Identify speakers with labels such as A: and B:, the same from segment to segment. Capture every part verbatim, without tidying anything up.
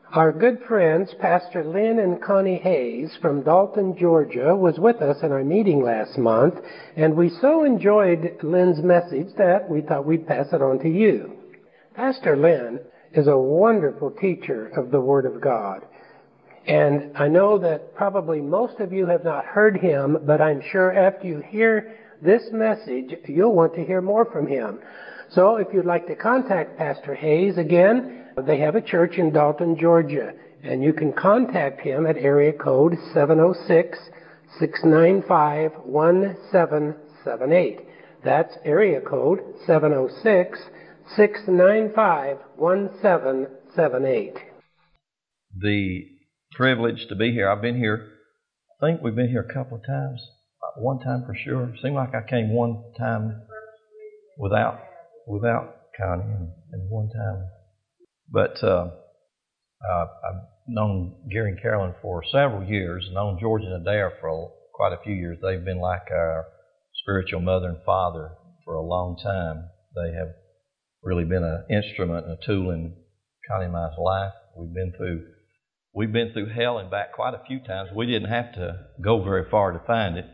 A: Our good friends, Pastor Lynn and Connie Hayes from Dalton, Georgia, was with us in our meeting last month, and we so enjoyed Lynn's message that we thought we'd pass it on to you. Pastor Lynn is a wonderful teacher of the Word of God, and I know that probably most of you have not heard him, but I'm sure after you hear this message, you'll want to hear more from him. So if you'd like to contact Pastor Hayes, again, they have a church in Dalton, Georgia, and you can contact him at area code seven oh six, six nine five, one seven seven eight. That's area code seven oh six, six nine five, one seven seven eight.
B: The privilege to be here. I've been here, I think we've been here a couple of times. One time for sure. Seemed like I came one time without without Connie, and, and one time. But uh, uh, I've known Gary and Carolyn for several years, known George and Adair for a, quite a few years. They've been like our spiritual mother and father for a long time. They have really been an instrument and a tool in Connie and my life. We've been through we've been through hell and back quite a few times. We didn't have to go very far to find it.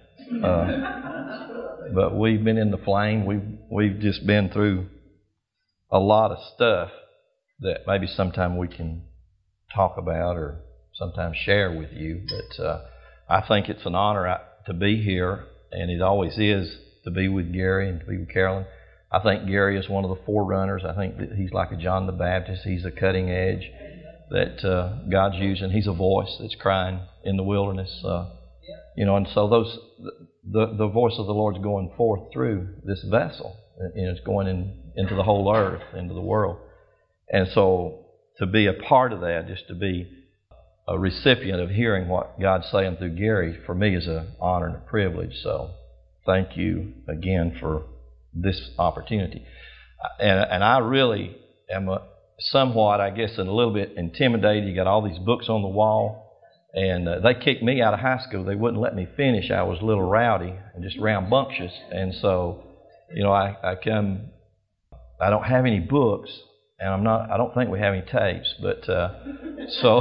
B: Uh, but we've been in the flame. We've we've just been through a lot of stuff that maybe sometime we can talk about or sometimes share with you. But uh, I think it's an honor to be here, and it always is to be with Gary and to be with Carolyn. I think Gary is one of the forerunners. I think that he's like a John the Baptist. He's a cutting edge that uh, God's using. He's a voice that's crying in the wilderness. Uh, You know, and so those the the voice of the Lord's going forth through this vessel, and it's going in, into the whole earth, into the world. And so to be a part of that, just to be a recipient of hearing what God's saying through Gary, for me is an honor and a privilege. So thank you again for this opportunity. And, and I really am a, somewhat, I guess, a little bit intimidated. You got all these books on the wall. And uh, they kicked me out of high school. They wouldn't let me finish. I was a little rowdy and just rambunctious. And so, you know, I, I come, I don't have any books, and I'm not, I don't think we have any tapes. But uh, so,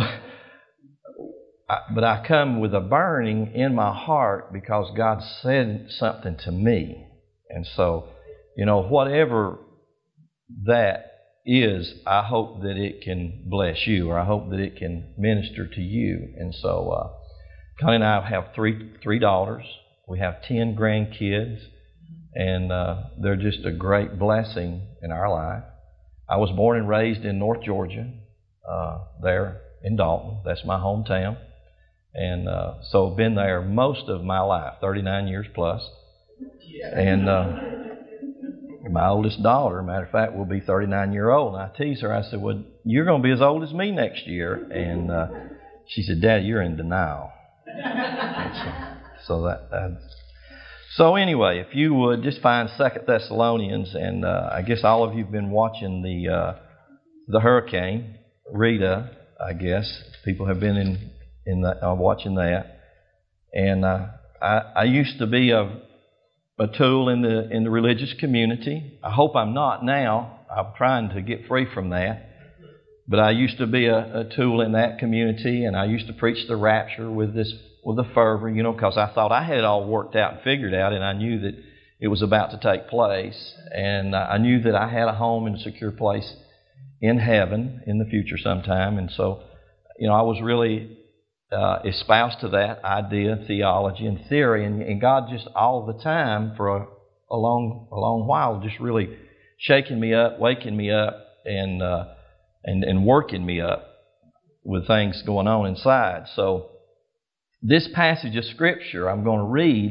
B: I, but I come with a burning in my heart because God said something to me. And so, you know, whatever that is, I hope that it can bless you, or I hope that it can minister to you. And so uh, Connie and I have three three daughters. We have ten grandkids, and uh, they're just a great blessing in our life. I was born and raised in North Georgia, uh, there in Dalton. That's my hometown. And uh, so I've been there most of my life, thirty-nine years plus. And uh, my oldest daughter, matter of fact, will be thirty-nine years old. And I tease her, I said, well, you're going to be as old as me next year. And uh, she said, Dad, you're in denial. so so that, that. So anyway, if you would just find Second Thessalonians, and uh, I guess all of you have been watching the uh, the hurricane, Rita, I guess. People have been in, in the, uh, watching that. And uh, I, I used to be a a tool in the in the religious community. I hope I'm not now. I'm trying to get free from that. But I used to be a, a tool in that community, and I used to preach the rapture with this with a fervor, you know, because I thought I had it all worked out and figured out, and I knew that it was about to take place, and I knew that I had a home and a secure place in heaven in the future sometime. And so, you know, I was really Uh, espoused to that idea, theology, and theory, and, and God just all the time for a, a long, a long while, just really shaking me up, waking me up, and uh, and and working me up with things going on inside. So, this passage of Scripture I'm going to read.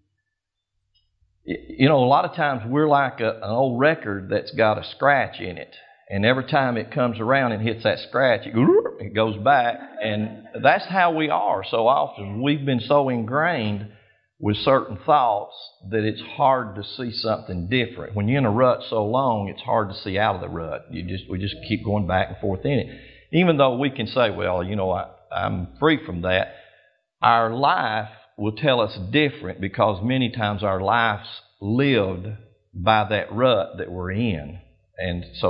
B: You know, a lot of times we're like a, an old record that's got a scratch in it. And every time it comes around and hits that scratch, it, it goes back. And that's how we are so often. We've been so ingrained with certain thoughts that it's hard to see something different. When you're in a rut so long, it's hard to see out of the rut. You just we just keep going back and forth in it. Even though we can say, well, you know, I, I'm free from that, our life will tell us different, because many times our lives lived by that rut that we're in. And so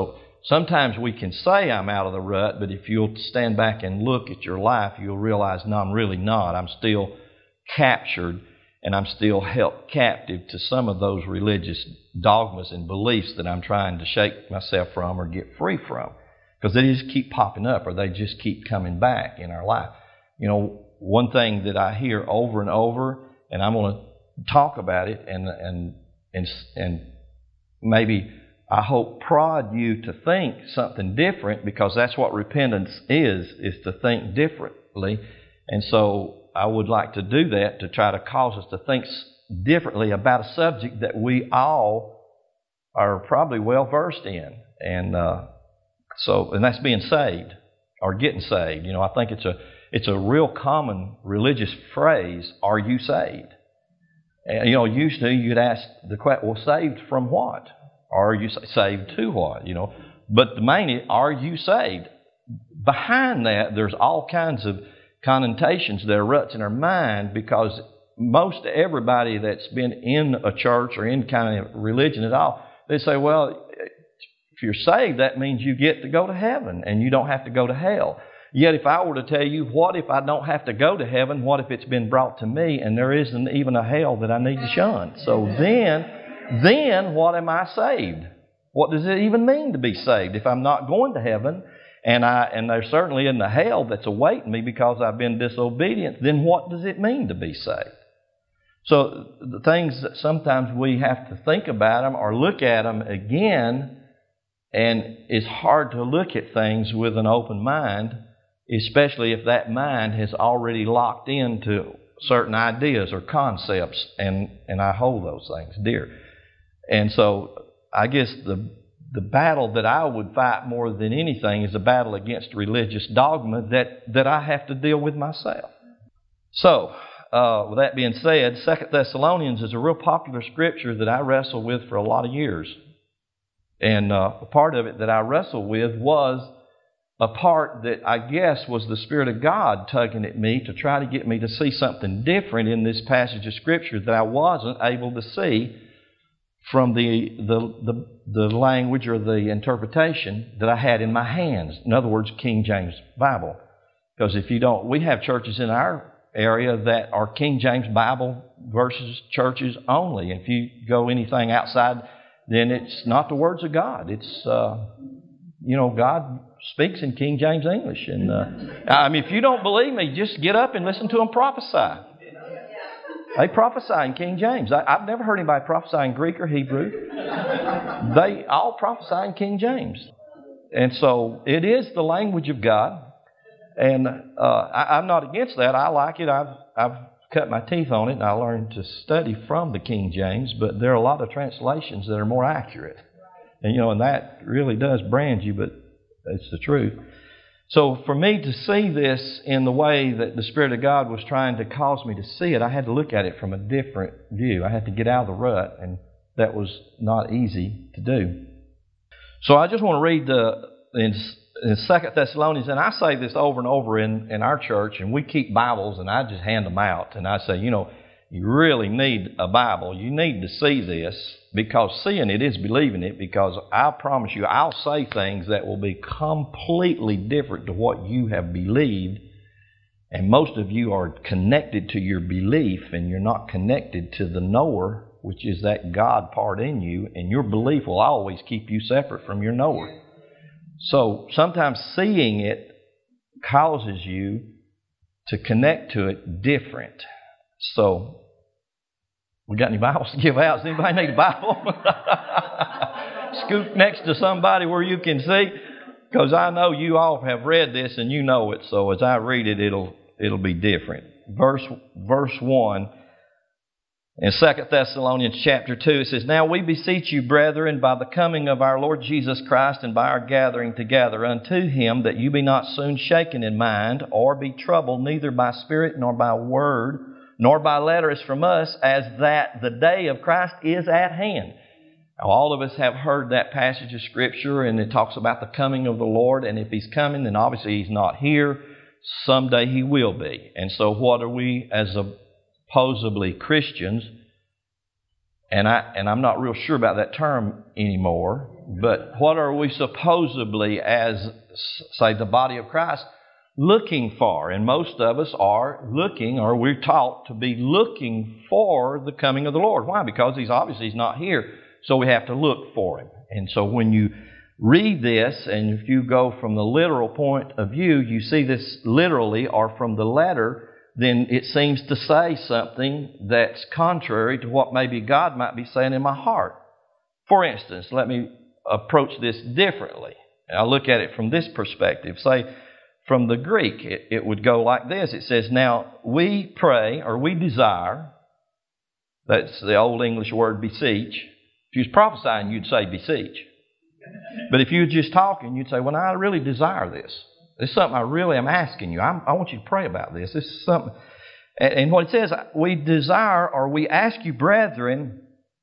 B: sometimes we can say I'm out of the rut, but if you'll stand back and look at your life, you'll realize, no, I'm really not. I'm still captured, and I'm still held captive to some of those religious dogmas and beliefs that I'm trying to shake myself from or get free from. Because they just keep popping up, or they just keep coming back in our life. You know, one thing that I hear over and over, and I'm going to talk about it and and and and maybe I hope prod you to think something different, because that's what repentance is, is to think differently. And so I would like to do that, to try to cause us to think differently about a subject that we all are probably well versed in. And uh, so, and that's being saved or getting saved. You know, I think it's a it's a real common religious phrase. Are you saved? And you know, usually you'd ask the question, well, saved from what? Are you saved to what? You know, but the main is, are you saved? Behind that, there's all kinds of connotations that are ruts in our mind, because most everybody that's been in a church or in kind of religion at all, they say, well, if you're saved, that means you get to go to heaven and you don't have to go to hell. Yet if I were to tell you, what if I don't have to go to heaven? What if it's been brought to me and there isn't even a hell that I need to shun? So then, then what am I saved? What does it even mean to be saved if I'm not going to heaven? And I and there certainly isn't a hell that's awaiting me because I've been disobedient. Then what does it mean to be saved? So the things that sometimes we have to think about them or look at them again, and it's hard to look at things with an open mind, especially if that mind has already locked into certain ideas or concepts, and, and I hold those things dear. And so I guess the The battle that I would fight more than anything is a battle against religious dogma that, that I have to deal with myself. So, uh, with that being said, Second Thessalonians is a real popular scripture that I wrestled with for a lot of years. And uh, a part of it that I wrestled with was a part that I guess was the Spirit of God tugging at me to try to get me to see something different in this passage of scripture that I wasn't able to see from the, the the the language or the interpretation that I had in my hands. In other words, King James Bible. Because if you don't, we have churches in our area that are King James Bible versus churches only. If you go anything outside, then it's not the words of God. It's, uh, you know, God speaks in King James English. And uh, I mean, if you don't believe me, just get up and listen to them prophesy. They prophesy in King James. I, I've never heard anybody prophesy in Greek or Hebrew. They all prophesy in King James. And so it is the language of God. And uh, I, I'm not against that. I like it. I've, I've cut my teeth on it, and I learned to study from the King James. But there are a lot of translations that are more accurate. And, you know, and that really does brand you, but it's the truth. So for me to see this in the way that the Spirit of God was trying to cause me to see it, I had to look at it from a different view. I had to get out of the rut, and that was not easy to do. So I just want to read the in, in Second Thessalonians, and I say this over and over in, in our church, and we keep Bibles, and I just hand them out. And I say, you know, you really need a Bible. You need to see this, because seeing it is believing it, because I promise you, I'll say things that will be completely different to what you have believed. And most of you are connected to your belief, and you're not connected to the knower, which is that God part in you, and your belief will always keep you separate from your knower. So sometimes seeing it causes you to connect to it different. So, we got any Bibles to give out? Does anybody need a Bible? Scoot next to somebody where you can see, because I know you all have read this and you know it. So as I read it, it'll it'll be different. Verse verse one in Second Thessalonians chapter two, it says, "Now we beseech you, brethren, by the coming of our Lord Jesus Christ and by our gathering together unto Him, that you be not soon shaken in mind, or be troubled neither by spirit nor by word, nor by letters from us, as that the day of Christ is at hand." Now, all of us have heard that passage of Scripture, and it talks about the coming of the Lord. And if He's coming, then obviously He's not here. Someday He will be. And so what are we, as supposedly Christians, And, I, and I'm not real sure about that term anymore, but what are we supposedly as, say, the body of Christ looking for? And most of us are looking, or we're taught to be looking for the coming of the Lord. Why? Because He's obviously He's not here, so we have to look for Him. And so when you read this, and if you go from the literal point of view, you see this literally, or from the letter, then it seems to say something that's contrary to what maybe God might be saying in my heart. For instance, let me approach this differently. I'll look at it from this perspective. Say, from the Greek, it, it would go like this. It says, now, we pray, or we desire, that's the old English word beseech. If you was prophesying, you'd say beseech. But if you were just talking, you'd say, well, I really desire this. This is something I really am asking you. I'm, I want you to pray about this. This is something. And, and what it says, we desire, or we ask you, brethren,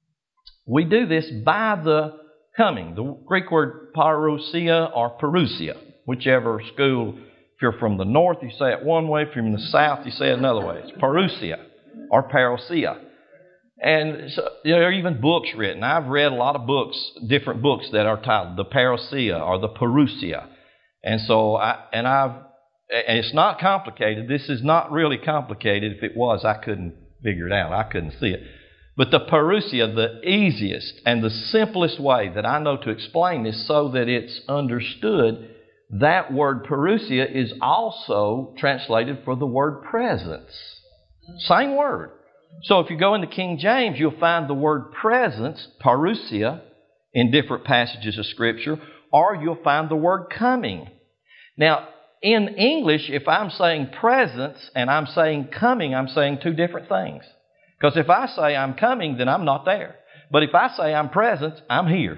B: we do this by the coming. The Greek word parousia or parousia, whichever school. If you're from the north, you say it one way. If you're from the south, you say it another way. It's parousia or parousia. And so, there are even books written. I've read a lot of books, different books that are titled the parousia or the parousia. And so, I, and I've, and it's not complicated. This is not really complicated. If it was, I couldn't figure it out. I couldn't see it. But the parousia, the easiest and the simplest way that I know to explain this so that it's understood, that word parousia is also translated for the word presence. Same word. So if you go into King James, you'll find the word presence, parousia, in different passages of Scripture, or you'll find the word coming. Now, in English, if I'm saying presence and I'm saying coming, I'm saying two different things. Because if I say I'm coming, then I'm not there. But if I say I'm present, I'm here.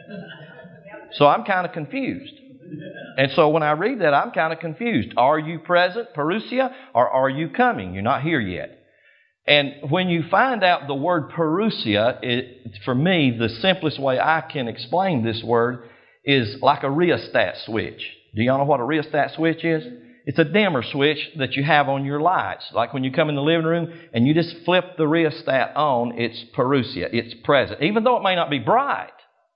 B: So I'm kind of confused. And so when I read that, I'm kind of confused. Are you present, parousia, or are you coming? You're not here yet. And when you find out the word parousia, it, for me, the simplest way I can explain this word is like a rheostat switch. Do y'all know what a rheostat switch is? It's a dimmer switch that you have on your lights. Like when you come in the living room and you just flip the rheostat on, it's parousia. It's present. Even though it may not be bright.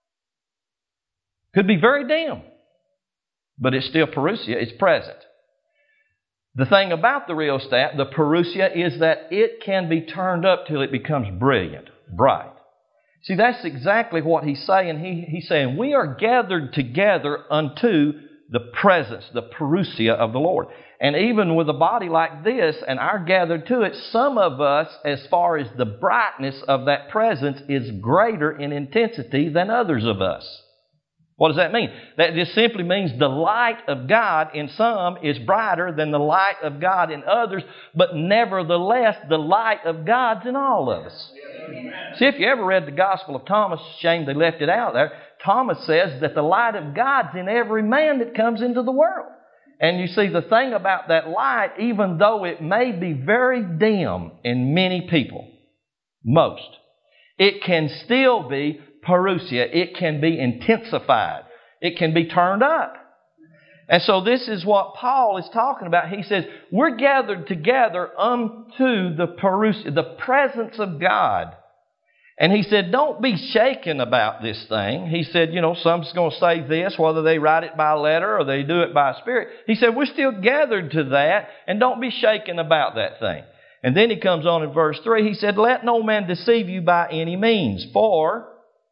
B: Could be very dim. But it's still parousia. It's present. The thing about the rheostat, the parousia, is that it can be turned up till it becomes brilliant, bright. See, that's exactly what he's saying. He, he's saying, we are gathered together unto the presence, the parousia of the Lord. And even with a body like this, and are gathered to it, some of us, as far as the brightness of that presence, is greater in intensity than others of us. What does that mean? That just simply means the light of God in some is brighter than the light of God in others, but nevertheless, the light of God's in all of us. See, if you ever read the Gospel of Thomas, shame they left it out there, Thomas says that the light of God's in every man that comes into the world. And you see, the thing about that light, even though it may be very dim in many people, most, it can still be parousia. It can be intensified. It can be turned up. And so this is what Paul is talking about. He says, we're gathered together unto the parousia, the presence of God. And he said, don't be shaken about this thing. He said, you know, some's going to say this, whether they write it by letter or they do it by spirit. He said, we're still gathered to that, and don't be shaken about that thing. And then he comes on in verse three. He said, let no man deceive you by any means. For,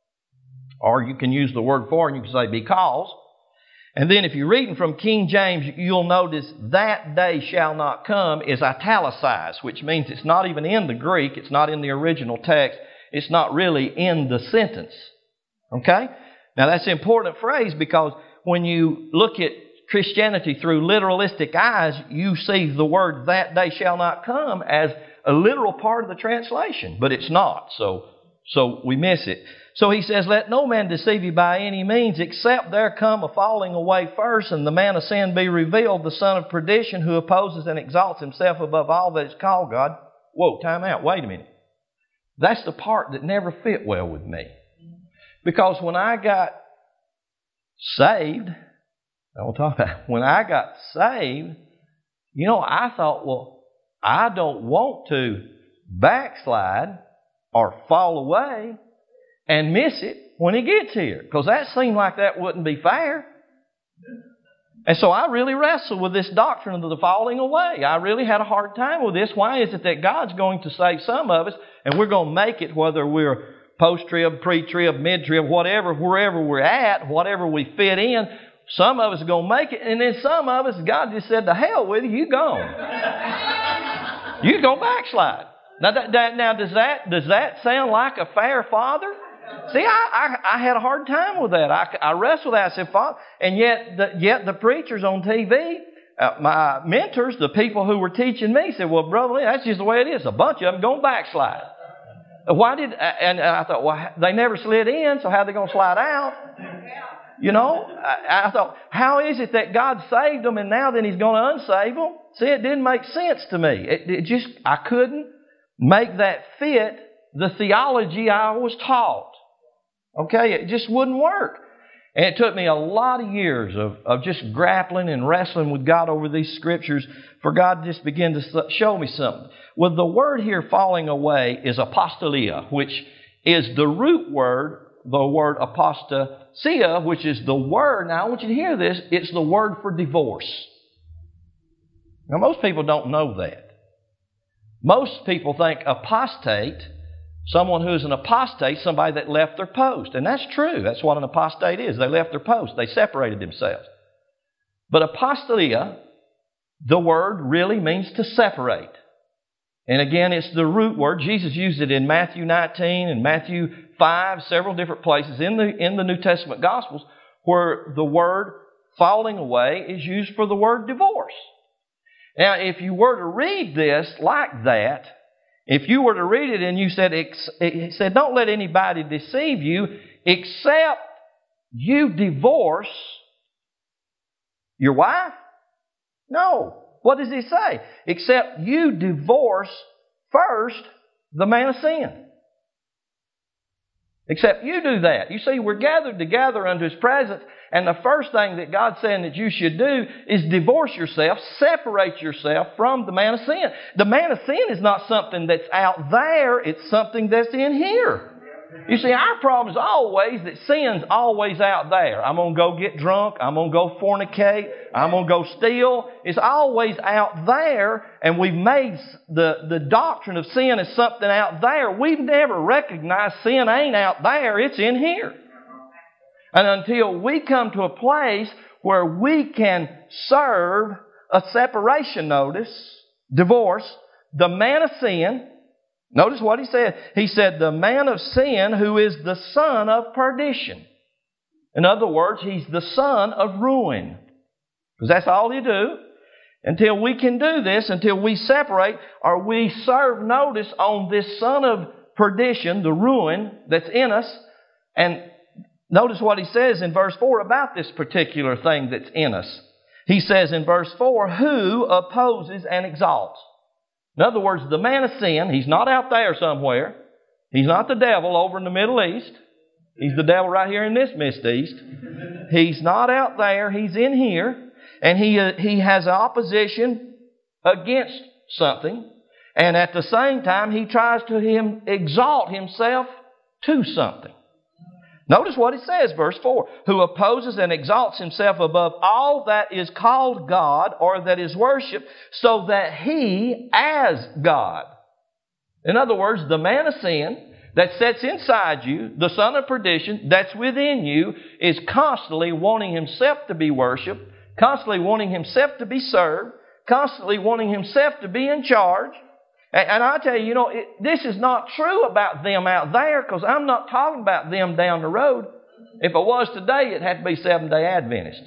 B: or you can use the word for and you can say because. And then if you're reading from King James, you'll notice that day shall not come is italicized, which means it's not even in the Greek. It's not in the original text. It's not really in the sentence. Okay? Now that's an important phrase because when you look at Christianity through literalistic eyes, you see the word that day shall not come as a literal part of the translation. But it's not. So, so we miss it. So he says, let no man deceive you by any means, except there come a falling away first, and the man of sin be revealed, the son of perdition, who opposes and exalts himself above all that is called God. Whoa, time out. Wait a minute. That's the part that never fit well with me. Because when I got saved, I won't talk about it. When I got saved, you know, I thought, well, I don't want to backslide. or fall away and miss it when he gets here. Because that seemed like that wouldn't be fair. And so I really wrestled with this doctrine of the falling away. I really had a hard time with this. Why is it that God's going to save some of us and we're going to make it, whether we're post-trib, pre-trib, mid-trib, whatever, wherever we're at, whatever we fit in, some of us are going to make it, and then some of us, God just said, to hell with you, you gone. You go backslide. Now, that, that, now does that does that sound like a fair father? See, I, I, I had a hard time with that. I, I wrestled with that. I said, Father, and yet the, yet the preachers on T V, uh, my mentors, the people who were teaching me, said, well, Brother Lee, that's just the way it is. A bunch of them going backslide. Why did? And I thought, well, they never slid in, so how are they going to slide out? You know, I, I thought, how is it that God saved them and now then He's going to unsave them? See, it didn't make sense to me. It, it just, I couldn't make that fit the theology I was taught. Okay, it just wouldn't work. And it took me a lot of years of, of just grappling and wrestling with God over these scriptures for God to just begin to show me something. Well, the word here, falling away, is apostalia, which is the root word, the word apostasia, which is the word, now I want you to hear this, it's the word for divorce. Now, most people don't know that. Most people think apostate, someone who is an apostate, somebody that left their post. And that's true. That's what an apostate is. They left their post. They separated themselves. But apostalia, the word really means to separate. And again, it's the root word. Jesus used it in Matthew nineteen and Matthew five, several different places in the, in the New Testament Gospels where the word falling away is used for the word divorce. Now, if you were to read this like that, if you were to read it and you said, it said, don't let anybody deceive you except you divorce your wife? No. What does he say? Except you divorce first the man of sin. Except you do that. You see, we're gathered together unto His presence, and the first thing that God's saying that you should do is divorce yourself, separate yourself from the man of sin. The man of sin is not something that's out there, it's something that's in here. You see, our problem is always that sin's always out there. I'm going to go get drunk. I'm going to go fornicate. I'm going to go steal. It's always out there, and we've made the, the doctrine of sin as something out there. We've never recognized sin ain't out there. It's in here. And until we come to a place where we can serve a separation notice, divorce, the man of sin. Notice what he said. He said, the man of sin who is the son of perdition. In other words, he's the son of ruin. Because that's all you do. Until we can do this, until we separate or we serve notice on this son of perdition, the ruin that's in us. And notice what he says in verse four about this particular thing that's in us. He says in verse four, who opposes and exalts. In other words, the man of sin, he's not out there somewhere. He's not the devil over in the Middle East. He's the devil right here in this Mist East. He's not out there. He's in here. And he, uh, he has opposition against something. And at the same time, he tries to him exalt himself to something. Notice what it says, verse four. Who opposes and exalts himself above all that is called God or that is worshipped, so that he as God. In other words, the man of sin that sits inside you, the son of perdition that's within you, is constantly wanting himself to be worshipped, constantly wanting himself to be served, constantly wanting himself to be in charge. And I tell you, you know, it, this is not true about them out there, because I'm not talking about them down the road. If it was today, it'd have to be Seventh-day Adventist.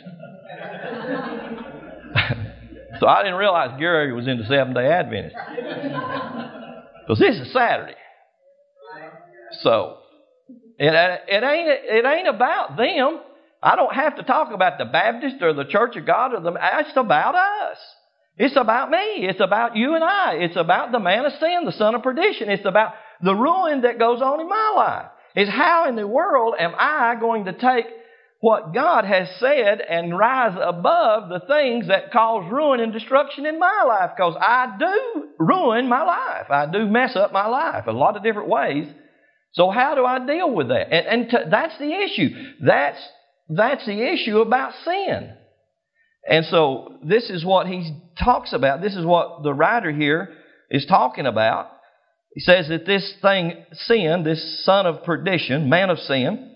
B: So I didn't realize Gary was into Seventh-day Adventist. Because this is Saturday. So, it, it, ain't, it ain't about them. I don't have to talk about the Baptist or the Church of God. Or the, it's about us. It's about me. It's about you and I. It's about the man of sin, the son of perdition. It's about the ruin that goes on in my life. It's how in the world am I going to take what God has said and rise above the things that cause ruin and destruction in my life. Because I do ruin my life. I do mess up my life in a lot of different ways. So how do I deal with that? And, and to, that's the issue. That's, that's the issue about sin. And so this is what he talks about. This is what the writer here is talking about. He says that this thing, sin, this son of perdition, man of sin,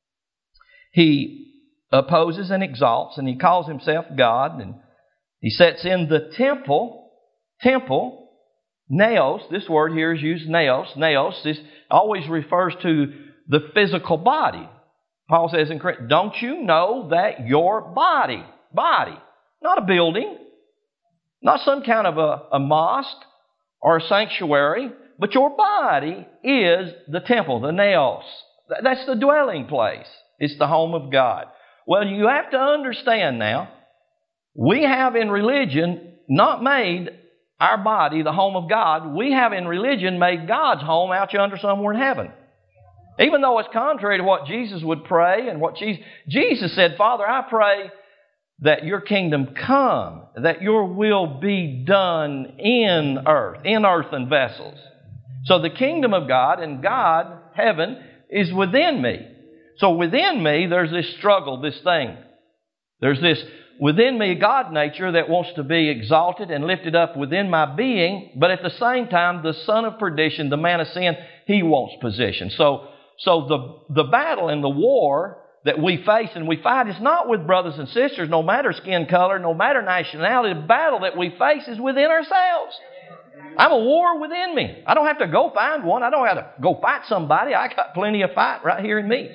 B: he opposes and exalts, and he calls himself God, and he sets in the temple, temple, naos. This word here is used, naos. Naos, this always refers to the physical body. Paul says in Corinthians, don't you know that your body, body, not a building, not some kind of a, a mosque or a sanctuary, but your body is the temple, the naos. That's the dwelling place. It's the home of God. Well, you have to understand now, we have in religion not made our body the home of God. We have in religion made God's home out yonder somewhere in heaven. Even though it's contrary to what Jesus would pray and what Jesus... Jesus said, Father, I pray that your kingdom come, that your will be done in earth, in earthen vessels. So the kingdom of God and God, heaven, is within me. So within me, there's this struggle, this thing. There's this within me God nature that wants to be exalted and lifted up within my being, but at the same time, the son of perdition, the man of sin, he wants position. So, so the, the battle and the war that we face and we fight is not with brothers and sisters, no matter skin color, no matter nationality. The battle that we face is within ourselves. I'm a war within me. I don't have to go find one. I don't have to go fight somebody. I got plenty of fight right here in me.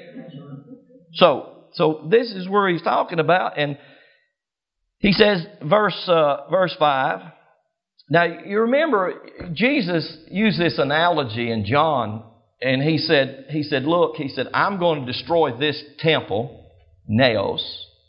B: So, so this is where he's talking about, and he says, verse uh, verse five. Now you remember Jesus used this analogy in John, and he said, he said, look, he said, I'm going to destroy this temple, naos,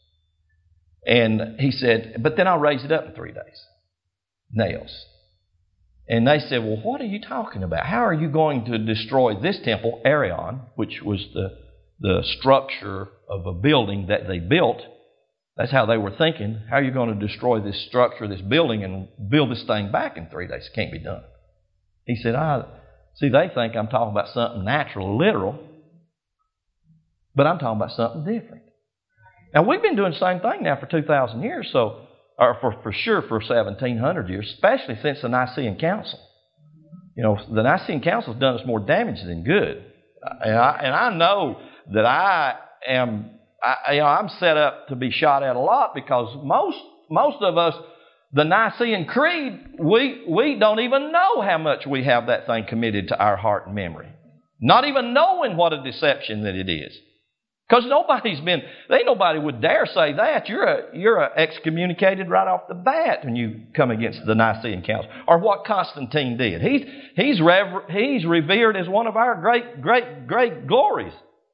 B: and he said, but then I'll raise it up in three days, naos. And they said, well, what are you talking about? How are you going to destroy this temple, Arion, which was the, the structure of a building that they built? That's how they were thinking. How are you going to destroy this structure, this building, and build this thing back in three days? It can't be done. He said, I see, they think I'm talking about something natural, literal, but I'm talking about something different. Now, we've been doing the same thing now for two thousand years, so... or for, for sure for seventeen hundred years, especially since the Nicene Council. You know, the Nicene Council has done us more damage than good. And I, and I know that I am, I, you know, I'm set up to be shot at a lot because most most of us, the Nicene Creed, we, we don't even know how much we have that thing committed to our heart and memory. Not even knowing what a deception that it is. Because nobody's been, ain't nobody would dare say that. You're a, you're a excommunicated right off the bat when you come against the Nicene Council. Or what Constantine did. He's, he's, rever, he's revered as one of our great, great, great glories.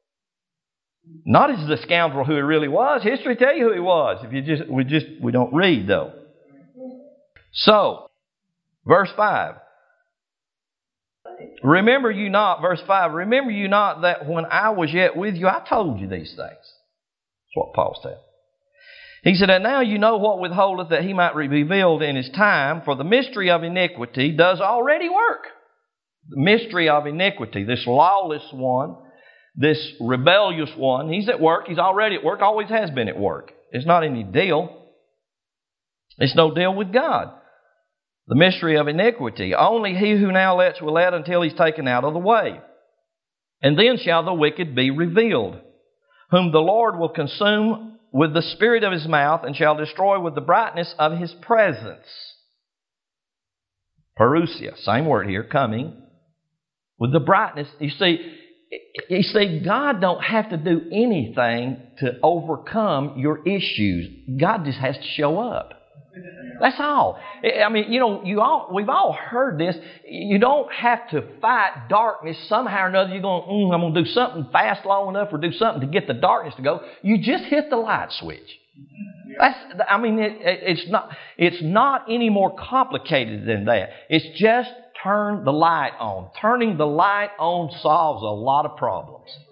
B: Not as the scoundrel who he really was. History tell you who he was. If you just, we just, we don't read though. So, verse five. Remember you not, verse five, remember you not that when I was yet with you, I told you these things. That's what Paul said. He said, and now you know what withholdeth that he might be revealed in his time, for the mystery of iniquity does already work. The mystery of iniquity, this lawless one, this rebellious one, he's at work, he's already at work, always has been at work. It's not any deal. It's no deal with God. The mystery of iniquity. Only he who now lets will let until he's taken out of the way. And then shall the wicked be revealed, whom the Lord will consume with the spirit of his mouth and shall destroy with the brightness of his presence. Parousia, same word here, coming. With the brightness. You see, you see, God don't have to do anything to overcome your issues. God just has to show up. That's all. I mean, you know, you all we've all heard this. You don't have to fight darkness somehow or another. You're going, mm, I'm going to do something fast long enough or do something to get the darkness to go. You just hit the light switch. That's. I mean, it, it's not. It's not any more complicated than that. It's just turn the light on. Turning the light on solves a lot of problems.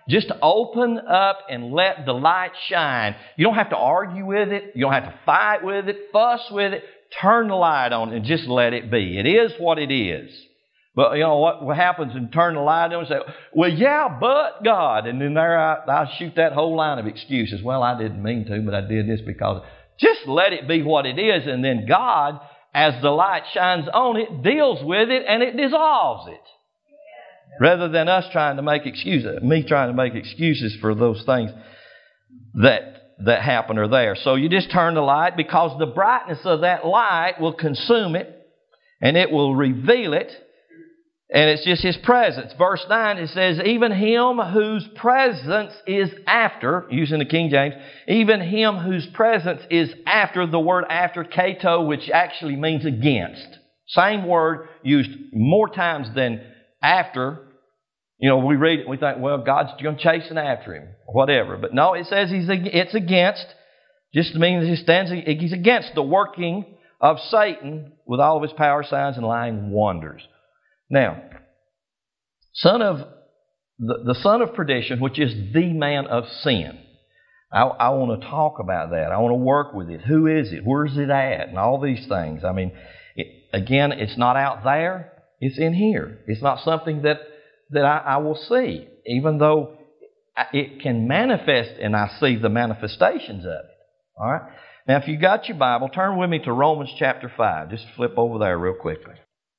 B: Just open up and let the light shine. You don't have to argue with it. You don't have to fight with it, fuss with it. Turn the light on and just let it be. It is what it is. But you know what, what happens when turn the light on and say, well, yeah, but God. And then there I, I shoot that whole line of excuses. Well, I didn't mean to, but I did this because. Just let it be what it is. And then God, as the light shines on it, deals with it and it dissolves it. Rather than us trying to make excuses, me trying to make excuses for those things that that happen or there. So you just turn the light, because the brightness of that light will consume it and it will reveal it. And it's just His presence. Verse nine, it says, even Him whose presence is after, using the King James, even Him whose presence is after, the word after, kato, which actually means against. Same word used more times than after. You know, we read it and we think, well, God's going to chasing after him, or whatever. But no, it says he's it's against. Just means he stands. He's against the working of Satan with all of his power, signs, and lying wonders. Now, son of the, the son of perdition, which is the man of sin. I, I want to talk about that. I want to work with it. Who is it? Where's it at? And all these things. I mean, it, again, it's not out there. It's in here. It's not something that that I, I will see, even though it can manifest, and I see the manifestations of it. All right. Now, if you got your Bible, turn with me to Romans chapter five. Just flip over there real quickly.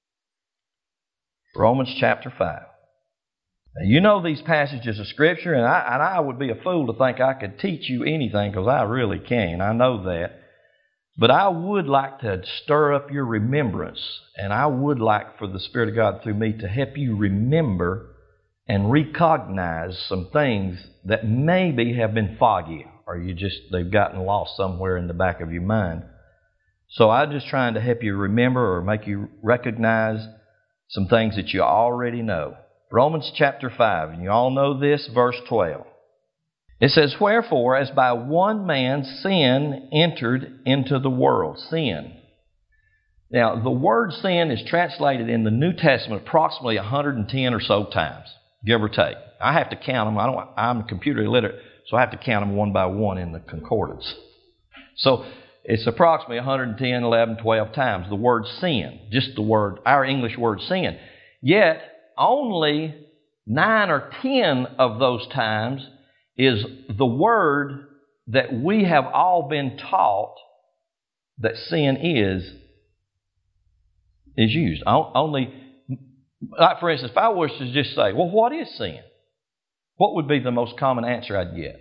B: Romans chapter five. Now, you know these passages of Scripture, and I, and I would be a fool to think I could teach you anything, because I really can. I know that. But I would like to stir up your remembrance, and I would like for the Spirit of God through me to help you remember and recognize some things that maybe have been foggy, or you just they've gotten lost somewhere in the back of your mind. So I'm just trying to help you remember or make you recognize some things that you already know. Romans chapter five, and you all know this, verse twelve. It says, wherefore, as by one man sin entered into the world. Sin. Now, the word sin is translated in the New Testament approximately one hundred ten or so times, give or take. I have to count them. I don't, I'm computer illiterate, so I have to count them one by one in the concordance. So it's approximately one hundred ten, eleven, twelve times the word sin, just the word, our English word sin. Yet, only nine or ten of those times is the word that we have all been taught that sin is, is used. Only, like for instance, if I was to just say, well, what is sin? What would be the most common answer I'd get?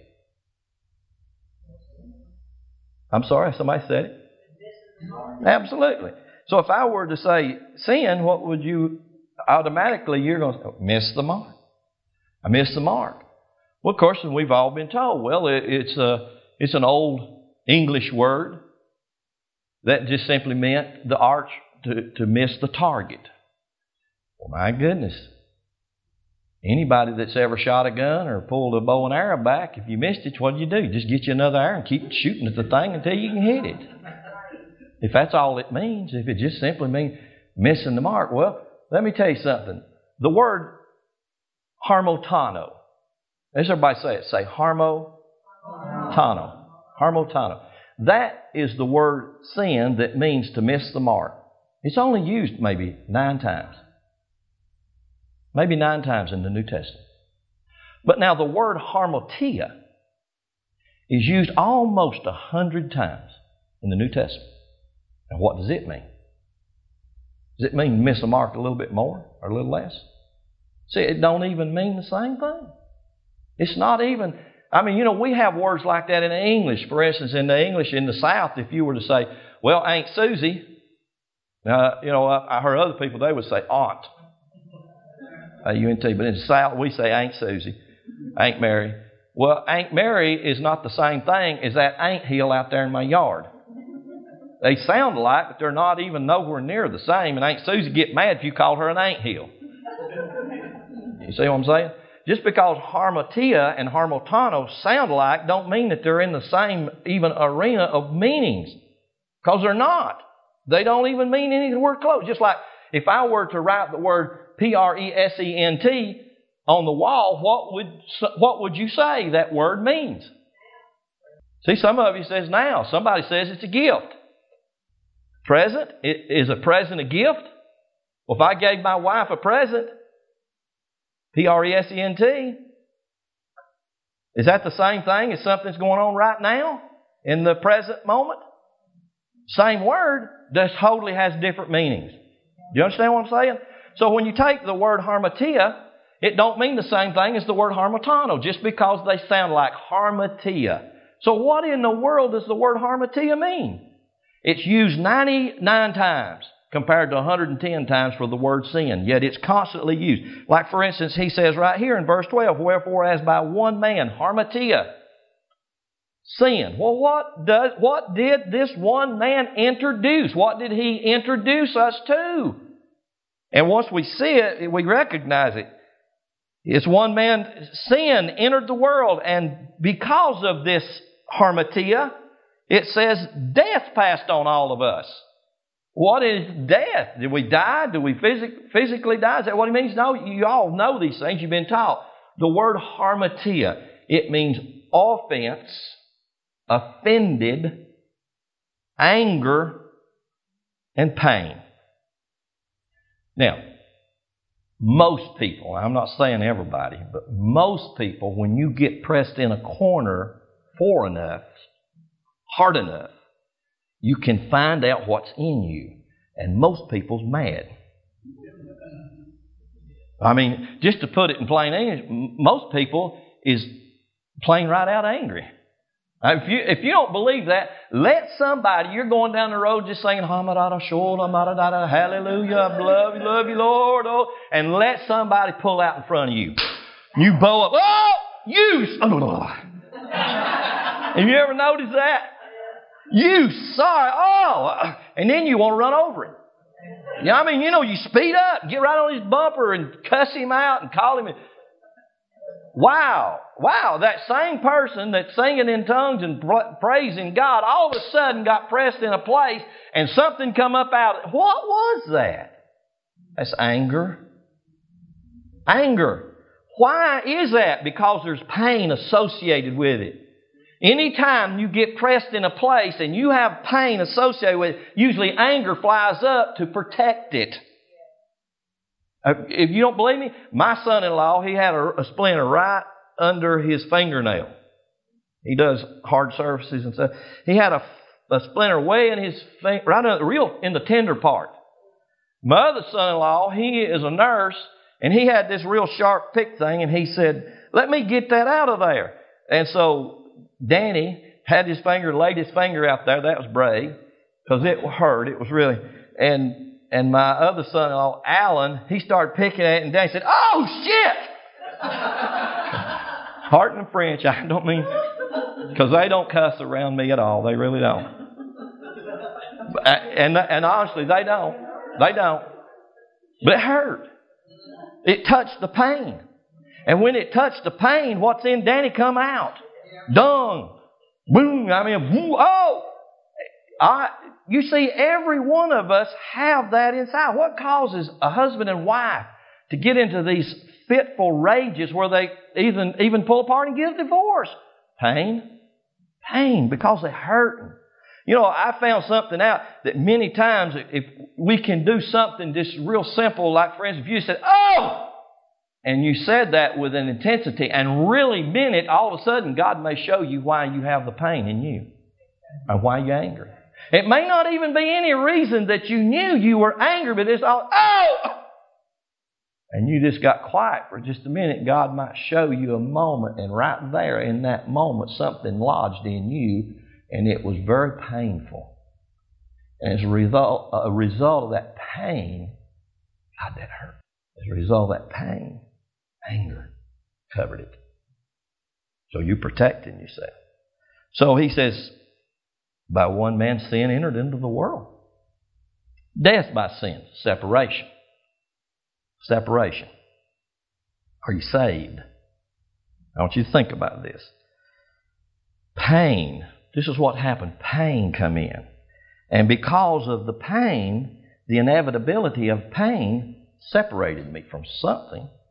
B: I'm sorry, somebody said it? Absolutely. So if I were to say sin, what would you, automatically you're going to miss the mark. I missed the mark. Well, of course, we've all been told, well, it, it's a it's an old English word that just simply meant the arch to, to miss the target. Well, my goodness. Anybody that's ever shot a gun or pulled a bow and arrow back, if you missed it, what do you do? Just get you another arrow and keep shooting at the thing until you can hit it. If that's all it means, if it just simply means missing the mark, well, let me tell you something. The word harmotano. Let's everybody say it. Say harmotano. Harmotano. That is the word sin that means to miss the mark. It's only used maybe nine times. Maybe nine times in the New Testament. But now the word harmotia is used almost a hundred times in the New Testament. And what does it mean? Does it mean miss the mark a little bit more or a little less? See, it don't even mean the same thing. It's not even, I mean, you know, we have words like that in English. For instance, in the English in the South, if you were to say, well, Aunt Susie, uh, you know, I, I heard other people, they would say aunt. A U N T. But in the South, we say Aunt Susie, Aunt Mary. Well, Aunt Mary is not the same thing as that ant hill out there in my yard. They sound alike, but they're not even nowhere near the same. And Aunt Susie get mad if you call her an ant hill. You see what I'm saying? Just because harmotia and harmotano sound alike don't mean that they're in the same even arena of meanings. Because they're not. They don't even mean any of the word close. Just like if I were to write the word P R E S E N T on the wall, what would what would you say that word means? See, some of you says now. Somebody says it's a gift. Present? Is a present a gift? Well, if I gave my wife a present, P R E S E N T, is that the same thing as something's going on right now in the present moment? Same word, just totally has different meanings. Do you understand what I'm saying? So when you take the word harmatia, it don't mean the same thing as the word harmatano, just because they sound like harmatia. So what in the world does the word harmatia mean? It's used ninety-nine times compared to one hundred ten times for the word sin, yet it's constantly used. Like, for instance, he says right here in verse twelve, wherefore as by one man, harmatia, sin. Well, what does what did this one man introduce? What did he introduce us to? And once we see it, we recognize it. It's one man, sin entered the world, and because of this harmatia, it says death passed on all of us. What is death? Did we die? Did we phys- physically die? Is that what it means? No, you all know these things. You've been taught. The word harmatia, it means offense, offended, anger, and pain. Now, most people, I'm not saying everybody, but most people, when you get pressed in a corner far enough, hard enough, you can find out what's in you. And most people's mad. I mean, just to put it in plain English, most people is plain right out angry. If you, if you don't believe that, let somebody, you're going down the road just singing, hallelujah, love you, love you, Lord, oh, and let somebody pull out in front of you. You bow up, oh, you, have you ever noticed that? You sorry, oh, and then you want to run over him. You know, I mean, you know, you speed up, get right on his bumper and cuss him out and call him. Wow, wow, that same person that's singing in tongues and praising God all of a sudden got pressed in a place and something come up out. What was that? That's anger. Anger. Why is that? Because there's pain associated with it. Anytime you get pressed in a place and you have pain associated with it, usually anger flies up to protect it. If you don't believe me, my son-in-law, he had a, a splinter right under his fingernail. He does hard surfaces and stuff. He had a, a splinter way in his finger, right in the real in the tender part. My other son-in-law, he is a nurse, and he had this real sharp pick thing, and he said, "Let me get that out of there." And so Danny had his finger, laid his finger out there. That was brave, because it hurt. It was really and. And my other son-in-law, Alan, he started picking at it, and Danny said, "Oh, shit!" Pardon the French, I don't mean, because they don't cuss around me at all. They really don't. And, and honestly, they don't. They don't. But it hurt. It touched the pain. And when it touched the pain, what's in Danny come out? Dung. Boom. I mean, oh! I... You see, every one of us have that inside. What causes a husband and wife to get into these fitful rages where they even, even pull apart and get a divorce? Pain. Pain, because they're hurting. You know, I found something out that many times if we can do something just real simple, like for instance, if you said, "Oh!" and you said that with an intensity and really meant it, all of a sudden God may show you why you have the pain in you and why you're angry. It may not even be any reason that you knew you were angry, but it's all, "Oh!" and you just got quiet for just a minute. God might show you a moment, and right there in that moment, something lodged in you, and it was very painful. And as a result, a result of that pain, God, that hurt. As a result of that pain, anger covered it. So you're protecting yourself. So he says, by one man sin entered into the world. Death by sin, separation. Separation. Are you saved? I want you to think about this. Pain. This is what happened. Pain come in. And because of the pain, the inevitability of pain separated me from something.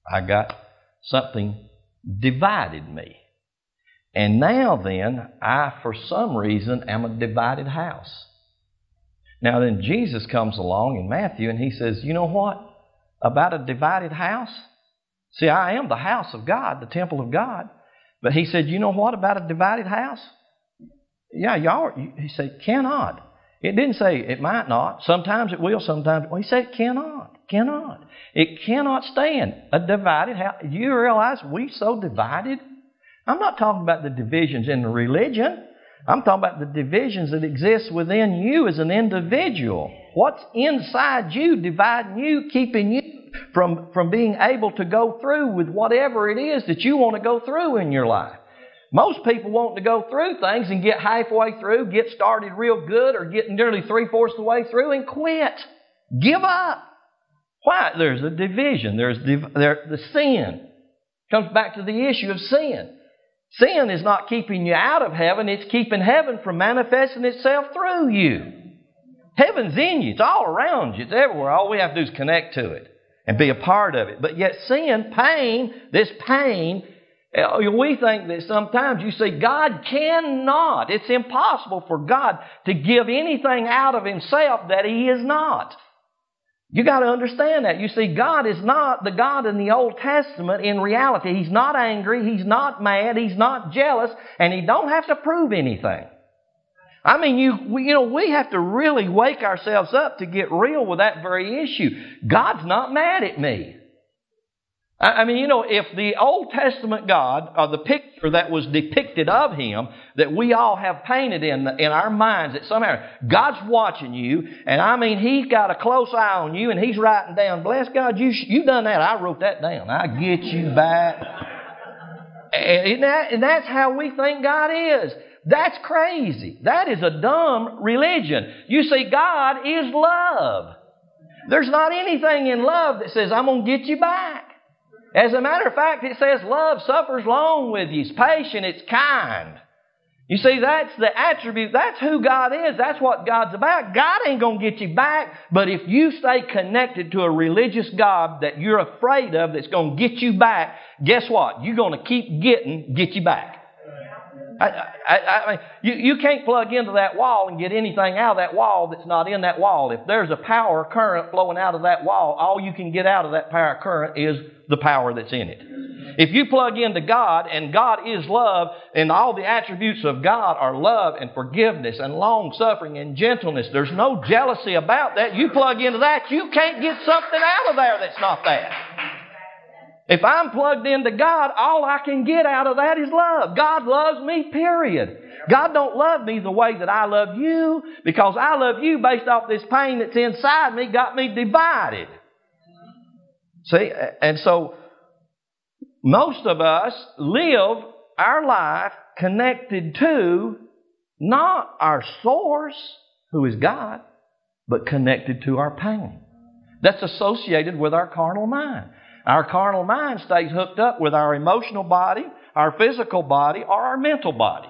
B: I got something divided me. And now then, I, for some reason, am a divided house. Now then, Jesus comes along in Matthew and he says, you know what? About a divided house? See, I am the house of God, the temple of God. But he said, you know what about a divided house? Yeah, y'all, are, he said, cannot. It didn't say it might not. Sometimes it will, sometimes it will. He said it cannot, cannot. It cannot stand a divided house. You realize we so divided? I'm not talking about the divisions in the religion. I'm talking about the divisions that exist within you as an individual. What's inside you, dividing you, keeping you from, from being able to go through with whatever it is that you want to go through in your life. Most people want to go through things and get halfway through, get started real good, or get nearly three-fourths of the way through and quit. Give up. Why? There's a division. There's div- there, the sin. Comes back to the issue of sin. Sin is not keeping you out of heaven. It's keeping heaven from manifesting itself through you. Heaven's in you. It's all around you. It's everywhere. All we have to do is connect to it and be a part of it. But yet sin, pain, this pain, we think that sometimes you see God cannot. It's impossible for God to give anything out of Himself that He is not. You got to understand that. You see, God is not the God in the Old Testament in reality. He's not angry. He's not mad. He's not jealous. And He don't have to prove anything. I mean, you, we, you know, we have to really wake ourselves up to get real with that very issue. God's not mad at me. I mean, you know, if the Old Testament God, or the picture that was depicted of Him, that we all have painted in the, in our minds, that somehow God's watching you, and I mean, He's got a close eye on you, and He's writing down, bless God, you you done that. I wrote that down. I get you back. And, that, and that's how we think God is. That's crazy. That is a dumb religion. You see, God is love. There's not anything in love that says, I'm going to get you back. As a matter of fact, it says love suffers long with you. It's patient. It's kind. You see, that's the attribute. That's who God is. That's what God's about. God ain't going to get you back. But if you stay connected to a religious God that you're afraid of that's going to get you back, guess what? You're going to keep getting, get you back. I, I, I mean, you, you can't plug into that wall and get anything out of that wall that's not in that wall. If there's a power current flowing out of that wall, all you can get out of that power current is the power that's in it. If you plug into God, and God is love, and all the attributes of God are love and forgiveness and long-suffering and gentleness, there's no jealousy about that. You plug into that, you can't get something out of there that's not that. If I'm plugged into God, all I can get out of that is love. God loves me, period. God don't love me the way that I love you, because I love you based off this pain that's inside me, got me divided. See, and so most of us live our life connected to not our source, who is God, but connected to our pain. That's associated with our carnal mind. Our carnal mind stays hooked up with our emotional body, our physical body, or our mental body.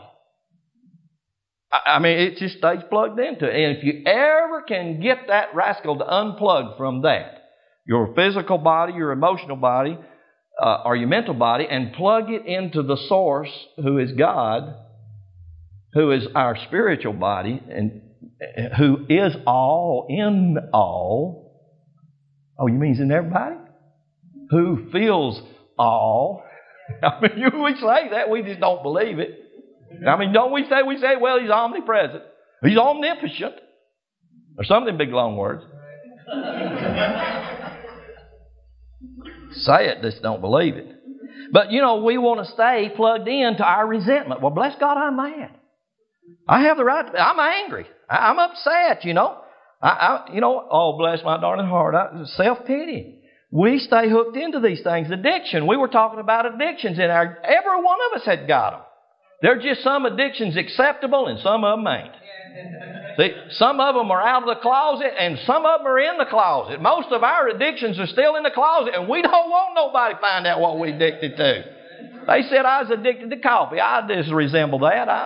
B: I mean, it just stays plugged into it. And if you ever can get that rascal to unplug from that, your physical body, your emotional body, uh, or your mental body, and plug it into the source, who is God, who is our spiritual body, and who is all in all. Oh, you mean He's in everybody? Who feels all. I mean, we say that, we just don't believe it. I mean, don't we say, we say, well, He's omnipresent. He's omnipotent. Or some of them big long words. Say it, just don't believe it. But, you know, we want to stay plugged in to our resentment. Well, bless God, I'm mad. I have the right to, I'm angry. I, I'm upset, you know. I, I, you know, oh, bless my darling heart. I, self-pity. We stay hooked into these things. Addiction. We were talking about addictions in our, every one of us had got them. There are just some addictions acceptable and some of them ain't. See, some of them are out of the closet and some of them are in the closet. Most of our addictions are still in the closet, and we don't want nobody to find out what we're addicted to. They said I was addicted to coffee. I just resemble that. I...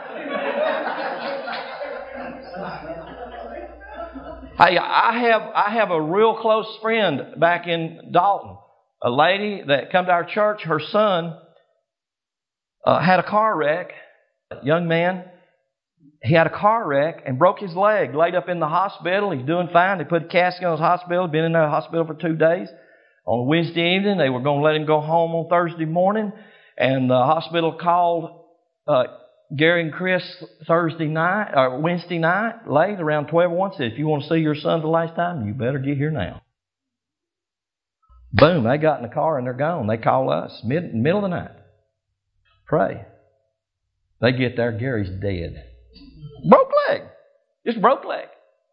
B: Hey, I have I have a real close friend back in Dalton a lady that come to our church, her son uh, had a car wreck. A young man, he had a car wreck and broke his leg, laid up in the hospital. He's doing fine. They put a casket on his hospital, been in the hospital for two days. On Wednesday evening, they were going to let him go home on Thursday morning. And the hospital called uh, Gary and Chris Thursday night, or Wednesday night, late around twelve oh one, said, if you want to see your son for the last time, you better get here now. Boom, they got in the car and they're gone. They call us, mid, middle of the night. Pray. They get there, Gary's dead. Broke leg. Just broke leg.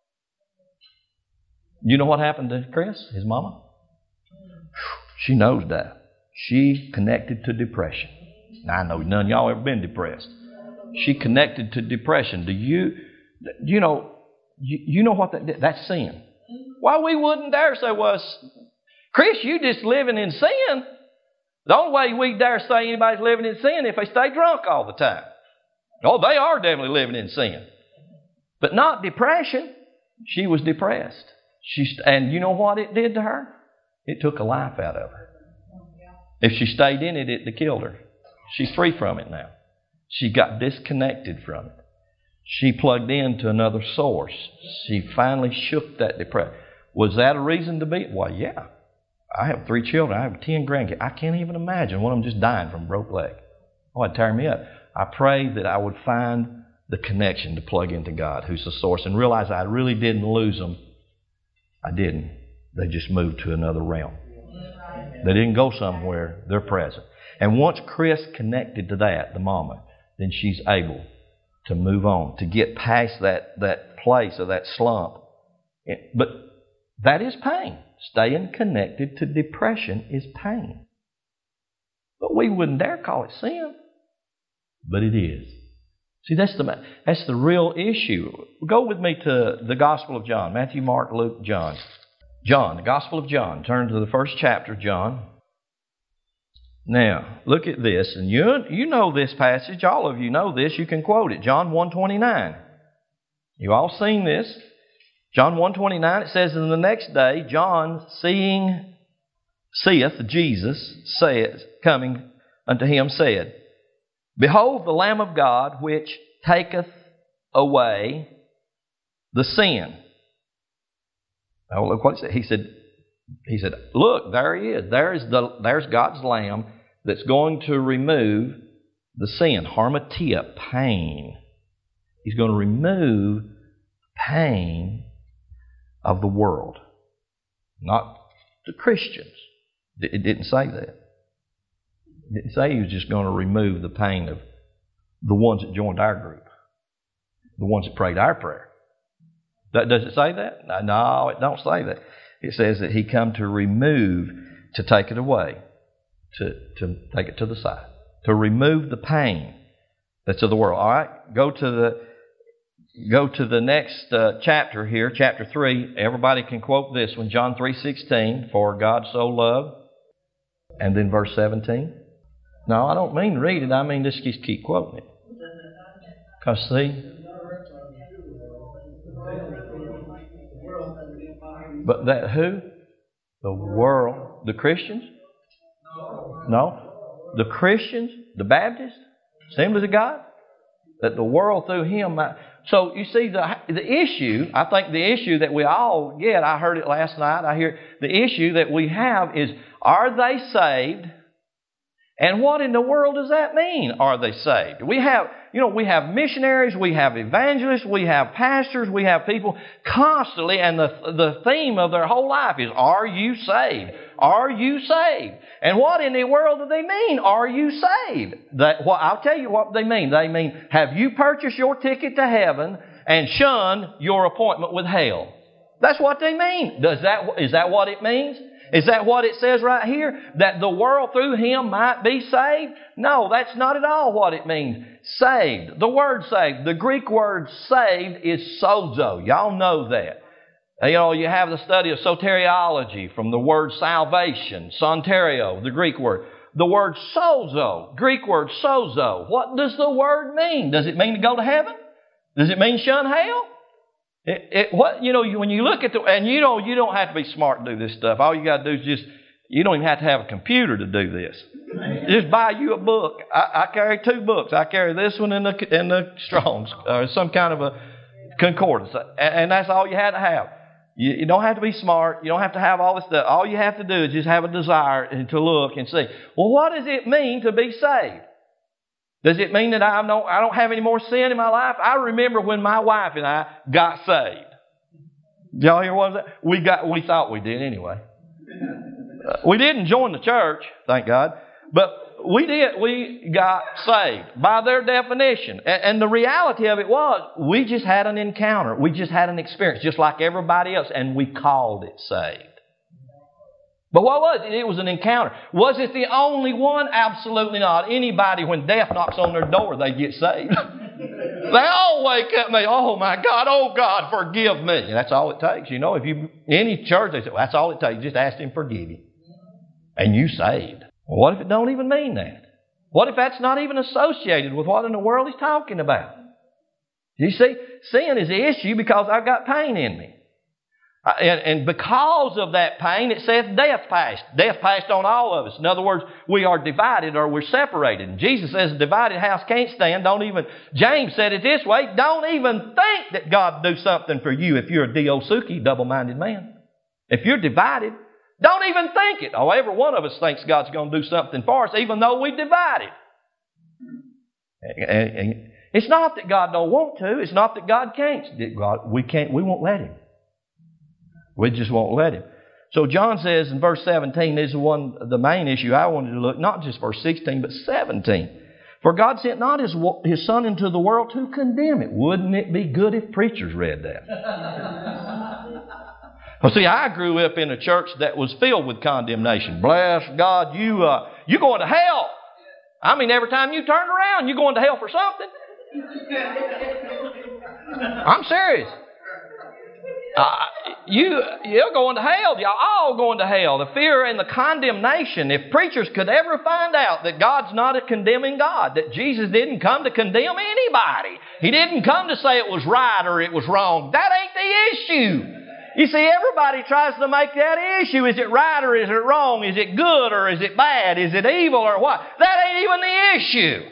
B: You know what happened to Chris, his mama? She knows that. She connected to depression. Now, I know none of y'all ever been depressed. She connected to depression. Do you, you know, you, you know what that, that's sin. Why we wouldn't dare say, well, Chris, you just living in sin. The only way we dare say anybody's living in sin is if they stay drunk all the time. Oh, they are definitely living in sin. But not depression. She was depressed. She, and you know what it did to her? It took a life out of her. If she stayed in it, it killed her. She's free from it now. She got disconnected from it. She plugged into another source. She finally shook that depression. Was that a reason to be? Well, yeah. I have three children. I have ten grandkids. I can't even imagine one of them just dying from a broke leg. Oh, it'd tear me up. I prayed that I would find the connection to plug into God, who's the source, and realize I really didn't lose them. I didn't. They just moved to another realm. They didn't go somewhere. They're present. And once Chris connected to that, the mama, then she's able to move on, to get past that, that place or that slump. But that is pain. Staying connected to depression is pain. But we wouldn't dare call it sin. But it is. See, that's the, that's the real issue. Go with me to the Gospel of John. Matthew, Mark, Luke, John. John, the Gospel of John. Turn to the first chapter, John. Now, look at this. And you, you know this passage. All of you know this. You can quote it. John one twenty-nine. You've all seen this. John one twenty-nine, it says, and the next day, John, seeing, seeth Jesus, says, coming unto him, said, behold the Lamb of God, which taketh away the sin. Now look what he said. He said, he said, look, there he is. There is the, there's God's Lamb that's going to remove the sin, harmatia, pain. He's going to remove pain of the world. Not the Christians. It didn't say that. It didn't say he was just going to remove the pain of the ones that joined our group. The ones that prayed our prayer. Does it say that? No, it don't say that. It says that he come to remove, to take it away, to, to take it to the side, to remove the pain that's of the world. All right, go to the go to the next uh, chapter here, chapter three. Everybody can quote this one, John three sixteen. For God so loved, and then verse seventeen. No, I don't mean read it. I mean just keep quoting it. Because see. But that who? The world. The Christians? No. The Christians? The Baptists? Assemblies of God? That the world through him might... So you see, the the issue, I think the issue that we all get, I heard it last night, I hear the issue that we have is, are they saved? And what in the world does that mean? Are they saved? We have, you know, we have missionaries, we have evangelists, we have pastors, we have people constantly, and the the theme of their whole life is, are you saved? Are you saved? And what in the world do they mean? Are you saved? That, well, I'll tell you what they mean. They mean, have you purchased your ticket to heaven and shunned your appointment with hell? That's what they mean. Does that is that what it means? Is that what it says right here? That the world through him might be saved? No, that's not at all what it means. Saved. The word saved. The Greek word saved is sozo. Y'all know that. You know, you have the study of soteriology from the word salvation. Soterio, the Greek word. The word sozo, Greek word sozo. What does the word mean? Does it mean to go to heaven? Does it mean shun hell? It, it, what you know when you look at the and you know you don't have to be smart to do this stuff. All you got to do is just You don't even have to have a computer to do this. Just buy you a book. I, I carry two books. I carry this one and the, and the Strong's, or some kind of a concordance. And, and that's all you had to have. You, you don't have to be smart. You don't have to have all this stuff. All you have to do is just have a desire to look and see, well, what does it mean to be saved? Does it mean that I don't, I don't have any more sin in my life? I remember when my wife and I got saved. Did y'all hear what was that? We got, we thought we did anyway. Uh, we didn't join the church, thank God, but we did. We got saved by their definition. And, and the reality of it was, we just had an encounter. We just had an experience, just like everybody else, and we called it saved. But what was it? It was an encounter. Was it the only one? Absolutely not. Anybody, when death knocks on their door, they get saved. They all wake up and they, oh my God, oh God, forgive me. And that's all it takes. You know, if you, any church, they say, well, that's all it takes. Just ask Him to forgive you. And you saved. Well, what if it don't even mean that? What if that's not even associated with what in the world He's talking about? You see, sin is the issue because I've got pain in me. And, and because of that pain, it says death passed. Death passed on all of us. In other words, we are divided or we're separated. And Jesus says a divided house can't stand. Don't even, James said it this way, don't even think that God will do something for you if you're a Dio-suki, double-minded man. If you're divided, don't even think it. Oh, every one of us thinks God's going to do something for us, even though we're divided. And, and it's not that God don't want to. It's not that God can't. God, we can't. We won't let Him. We just won't let Him. So John says in verse seventeen, this is one the main issue I wanted to look, not just verse sixteen, but seventeen. For God sent not His, His Son into the world to condemn it. Wouldn't it be good if preachers read that? Well, see, I grew up in a church that was filled with condemnation. Bless God, you, uh, you're going to hell. I mean, every time you turn around, you're going to hell for something. I'm serious. Uh, you, you're going to hell. You're all going to hell. The fear and the condemnation. If preachers could ever find out that God's not a condemning God, that Jesus didn't come to condemn anybody. He didn't come to say it was right or it was wrong. That ain't the issue. You see, everybody tries to make that issue. Is it right or is it wrong? Is it good or is it bad? Is it evil or what? That ain't even the issue.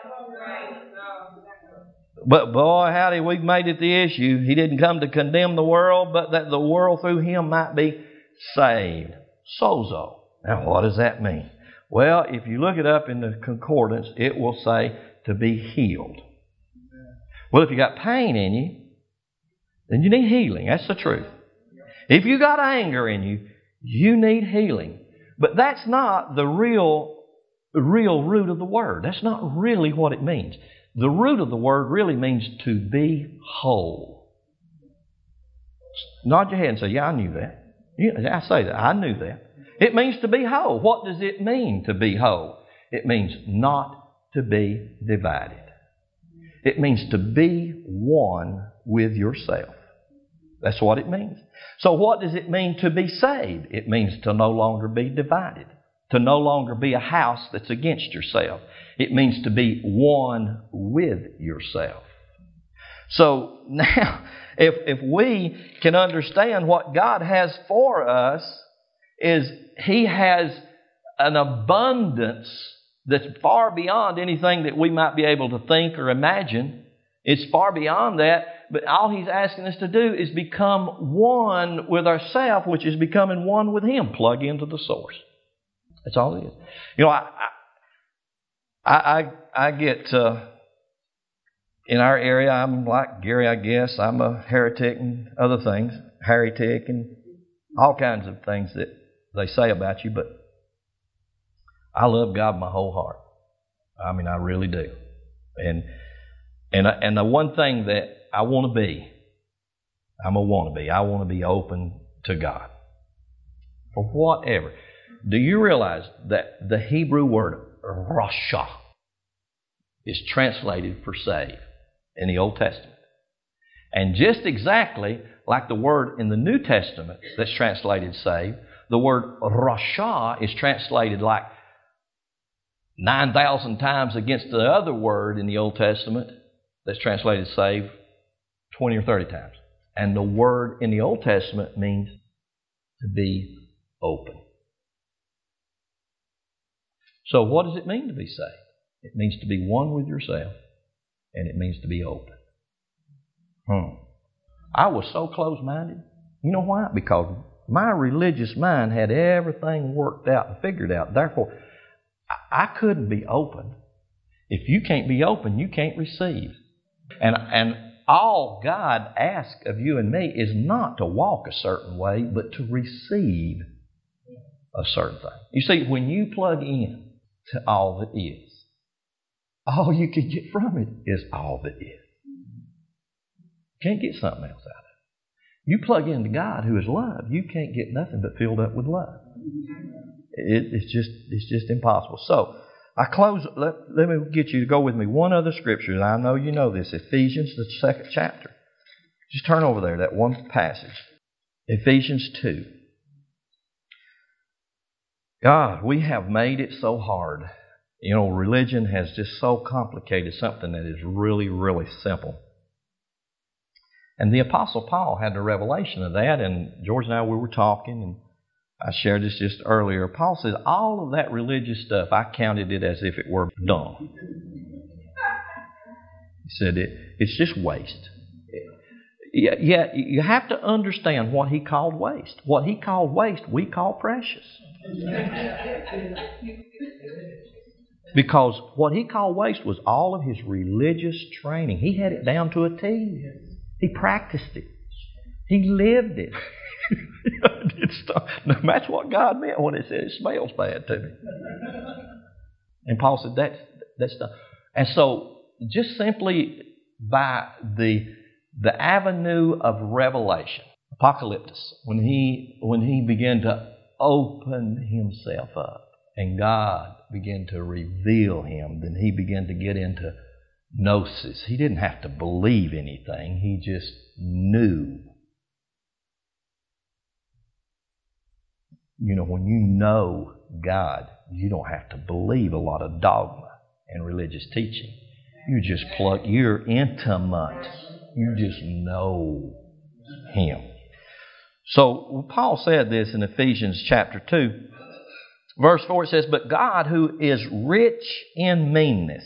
B: But boy, howdy, we've made it the issue. He didn't come to condemn the world, but that the world through Him might be saved. Sozo. Now, what does that mean? Well, if you look it up in the concordance, it will say to be healed. Well, if you got pain in you, then you need healing. That's the truth. If you got anger in you, you need healing. But that's not the real, real root of the word. That's not really what it means. The root of the word really means to be whole. Nod your head and say, yeah, I knew that. Yeah, I say that. I knew that. It means to be whole. What does it mean to be whole? It means not to be divided. It means to be one with yourself. That's what it means. So what does it mean to be saved? It means to no longer be divided. To no longer be a house that's against yourself. It means to be one with yourself. So now, if, if we can understand what God has for us, is He has an abundance that's far beyond anything that we might be able to think or imagine. It's far beyond that, but all He's asking us to do is become one with ourselves, which is becoming one with Him. Plug into the source. That's all it is. You know, I I, I, I get, uh, in our area, I'm like Gary, I guess. I'm a heretic and other things. Heretic and all kinds of things that they say about you. But I love God with my whole heart. I mean, I really do. And and and the one thing that I want to be, I'm a wannabe. I want to be open to God. For whatever. Do you realize that the Hebrew word Rasha is translated for save in the Old Testament? And just exactly like the word in the New Testament that's translated save, the word Rasha is translated like nine thousand times against the other word in the Old Testament that's translated save twenty or thirty times. And the word in the Old Testament means to be open. So what does it mean to be saved? It means to be one with yourself, and it means to be open. Hmm. I was so close-minded. You know why? Because my religious mind had everything worked out and figured out. Therefore, I couldn't be open. If you can't be open, you can't receive. And, and all God asks of you and me is not to walk a certain way, but to receive a certain thing. You see, when you plug in to all that is, all you can get from it is all that is. Can't get something else out of it. You plug into God who is love, you can't get nothing but filled up with love. It, it's just it's just impossible. So, I close, let, let me get you to go with me one other scripture, and I know you know this, Ephesians, the second chapter. Just turn over there, that one passage. Ephesians two. God, we have made it so hard. You know, religion has just so complicated something that is really, really simple. And the Apostle Paul had the revelation of that, and George and I, we were talking, and I shared this just earlier. Paul says, all of that religious stuff, I counted it as if it were dung. He said, it, it's just waste. Yeah, you have to understand what he called waste. What he called waste, we call precious. Because what he called waste was all of his religious training. He had it down to a T. He practiced it. He lived it. That's what God meant when He said it smells bad to me. And Paul said that's that's the. And so, just simply by the the avenue of revelation, apocalyptus, when he when he began to open himself up, and God began to reveal him, then he began to get into gnosis. He didn't have to believe anything. He just knew. You know, when you know God, you don't have to believe a lot of dogma and religious teaching. You just plug, you're intimate. You just know Him. So Paul said this in Ephesians chapter two. Verse four, it says, but God who is rich in meanness.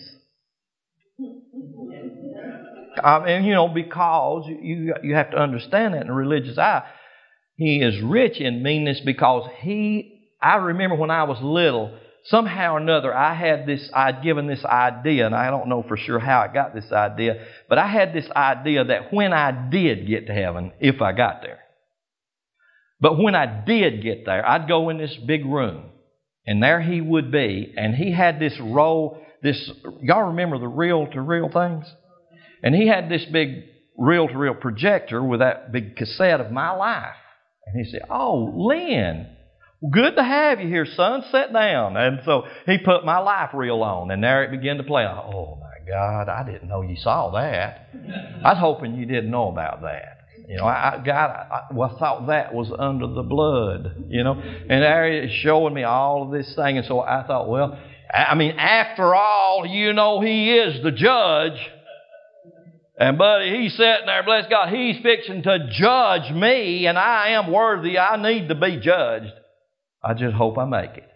B: I mean, you know, because you, you have to understand that in a religious eye. He is rich in meanness because he, I remember when I was little, somehow or another I had this, I'd given this idea, and I don't know for sure how I got this idea, but I had this idea that when I did get to heaven, if I got there, but when I did get there, I'd go in this big room, and there he would be, and he had this roll, this, y'all remember the reel-to-reel things? And he had this big reel-to-reel projector with that big cassette of my life. And he said, oh, Lynn, good to have you here, son. Sit down. And so he put my life reel on, and there it began to play. Oh, my God, I didn't know you saw that. I was hoping you didn't know about that. You know, I, God, I, well, I thought that was under the blood, you know. And there it's showing me all of this thing. And so I thought, well, I mean, after all, you know, He is the judge. And buddy, He's sitting there, bless God, He's fixing to judge me, and I am worthy. I need to be judged. I just hope I make it.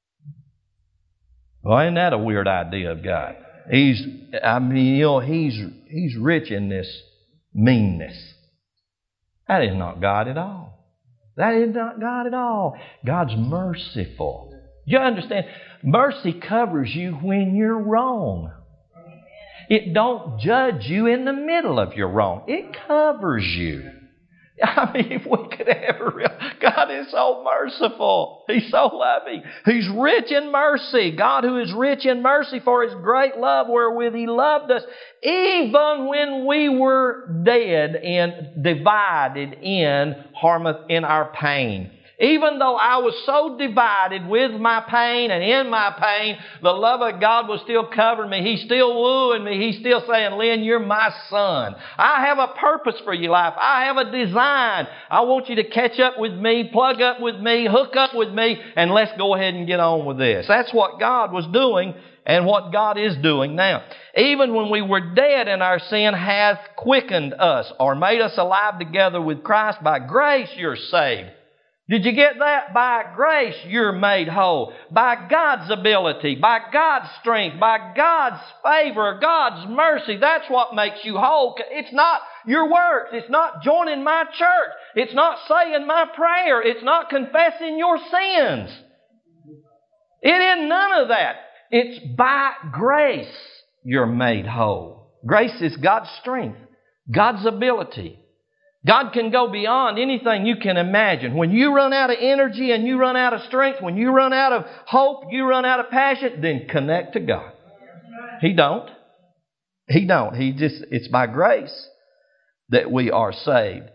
B: Well, ain't that a weird idea of God? He's, I mean, you know, He's He's rich in this meanness. That is not God at all. That is not God at all. God's merciful. You understand? Mercy covers you when you're wrong. It don't judge you in the middle of your wrong. It covers you. I mean, if we could ever realize, God is so merciful. He's so loving. He's rich in mercy. God who is rich in mercy for His great love wherewith He loved us, even when we were dead and divided in harmeth in our pain. Even though I was so divided with my pain and in my pain, the love of God was still covering me. He's still wooing me. He's still saying, Lynn, you're my son. I have a purpose for your life. I have a design. I want you to catch up with me, plug up with me, hook up with me, and let's go ahead and get on with this. That's what God was doing and what God is doing now. Even when we were dead in our sin, hath quickened us or made us alive together with Christ. By grace you're saved. Did you get that? By grace you're made whole. By God's ability, by God's strength, by God's favor, God's mercy. That's what makes you whole. It's not your works. It's not joining my church. It's not saying my prayer. It's not confessing your sins. It isn't none of that. It's by grace you're made whole. Grace is God's strength, God's ability. God can go beyond anything you can imagine. When you run out of energy and you run out of strength, when you run out of hope, you run out of passion, then connect to God. He don't. He don't. He just, it's by grace that we are saved.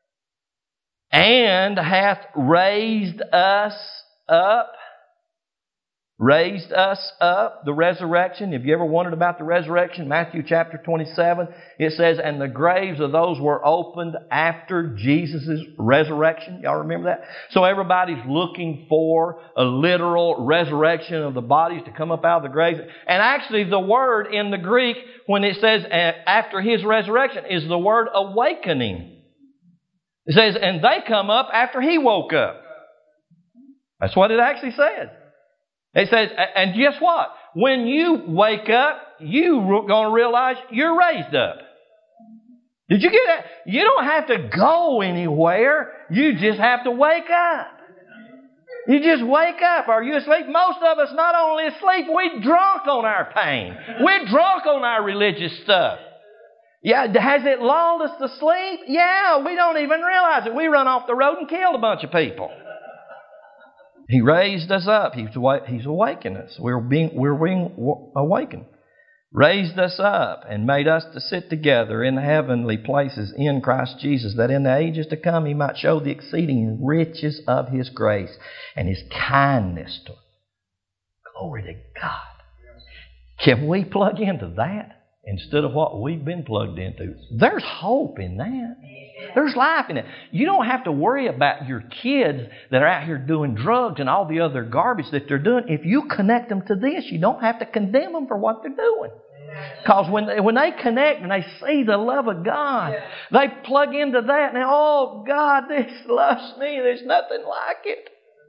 B: And hath raised us up. Raised us up, the resurrection. Have you ever wondered about the resurrection? Matthew chapter twenty-seven, it says, and the graves of those were opened after Jesus' resurrection. Y'all remember that? So everybody's looking for a literal resurrection of the bodies to come up out of the graves. And actually the word in the Greek, when it says after His resurrection, is the word awakening. It says, and they come up after He woke up. That's what it actually says. It says, and guess what? When you wake up, you're going to realize you're raised up. Did you get that? You don't have to go anywhere. You just have to wake up. You just wake up. Are you asleep? Most of us not only asleep, we're drunk on our pain. We're drunk on our religious stuff. Yeah, has it lulled us to sleep? Yeah, we don't even realize it. We run off the road and killed a bunch of people. He raised us up. He's, he's awakened us. We're being, we're being awakened. Raised us up and made us to sit together in the heavenly places in Christ Jesus, that in the ages to come He might show the exceeding riches of His grace and His kindness to us. Glory to God. Can we plug into that instead of what we've been plugged into? There's hope in that. There's life in it. You don't have to worry about your kids that are out here doing drugs and all the other garbage that they're doing. If you connect them to this, you don't have to condemn them for what they're doing. Because when they, when they connect and they see the love of God, they plug into that and, oh, God, this loves me. There's nothing like it.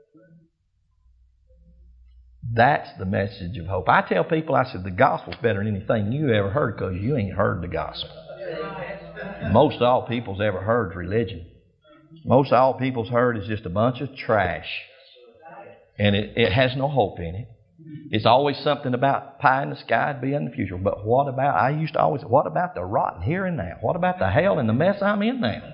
B: That's the message of hope. I tell people, I said, the gospel's better than anything you ever heard because you ain't heard the gospel. Most all people's ever heard is religion. Most all people's heard is just a bunch of trash. And it, it has no hope in it. It's always something about pie in the sky to be in the future. But what about, I used to always, what about the rotten here and now? What about the hell and the mess I'm in now?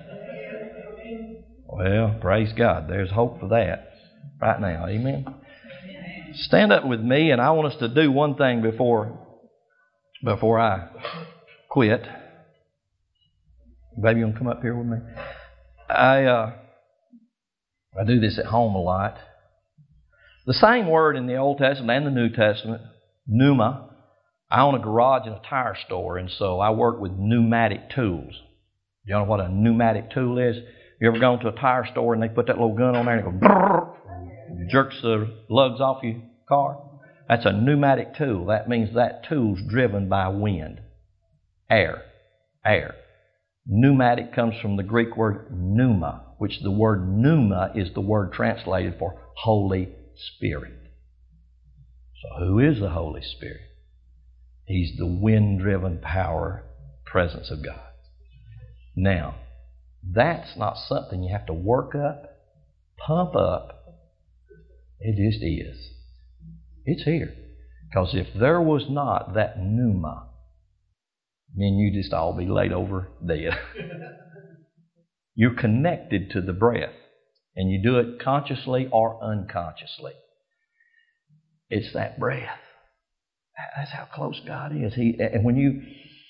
B: Well, praise God. There's hope for that right now. Amen. Stand up with me, and I want us to do one thing before, before I quit. Baby, you want to come up here with me? I uh, I do this at home a lot. The same word in the Old Testament and the New Testament, pneuma. I own a garage and a tire store, and so I work with pneumatic tools. You know what a pneumatic tool is? You ever gone to a tire store and they put that little gun on there and it goes brrr, jerks the lugs off your car? That's a pneumatic tool. That means that tool's driven by wind, air, air. Pneumatic comes from the Greek word pneuma, which the word pneuma is the word translated for Holy Spirit. So who is the Holy Spirit? He's the wind-driven power, presence of God. Now, that's not something you have to work up, pump up. It just is. It's here. Because if there was not that pneuma, then you just all be laid over dead. You're connected to the breath, and you do it consciously or unconsciously. It's that breath. That's how close God is. He, and when you,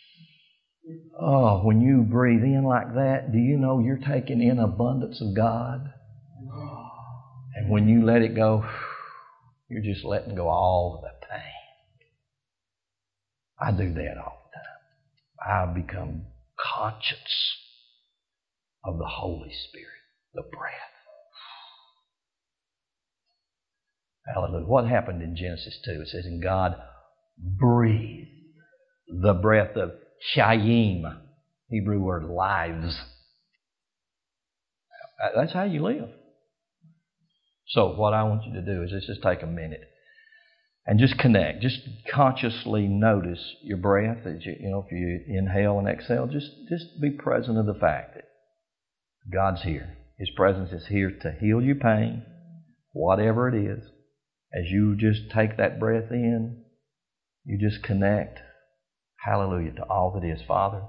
B: oh, when you breathe in like that, do you know you're taking in abundance of God? And when you let it go, you're just letting go all of the pain. I do that all the time. I become conscious of the Holy Spirit, the breath. Hallelujah. What happened in Genesis two? It says, and God breathed the breath of Chaim, Hebrew word lives. That's how you live. So what I want you to do is let's just take a minute and just connect. Just consciously notice your breath as you, you know, if you inhale and exhale. Just, just be present of the fact that God's here. His presence is here to heal your pain, whatever it is. As you just take that breath in, you just connect, hallelujah, to all that is. Father,